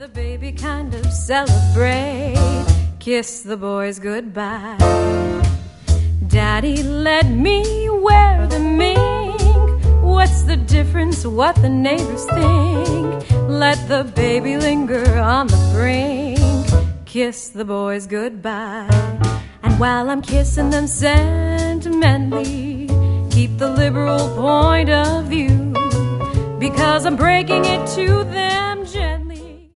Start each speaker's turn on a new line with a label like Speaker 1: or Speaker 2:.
Speaker 1: the baby kind of celebrate. Kiss the boys goodbye. Daddy, let me wear the mink. What's the difference what the neighbors think? Let the baby linger on the brink. Kiss the boys goodbye. And while I'm kissing them sentimentally, keep the liberal point of view, because I'm breaking